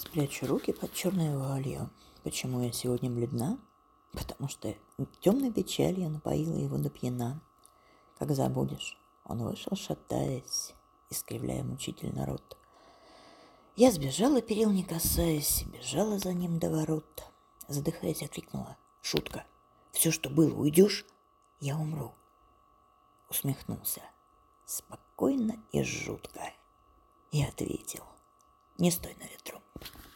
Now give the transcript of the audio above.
Спрячу руки под черной вуалью. Почему я сегодня бледна? Потому что темной печалью напоила его до пьяна. Как забудешь, он вышел, шатаясь, искривляя мучительно рот. Я сбежала, перил не касаясь, бежала за ним до ворот. Задыхаясь, окрикнула: «Шутка! Все, что было, уйдешь, я умру!» Усмехнулся спокойно и жутко и ответил: «Не стой на ветру».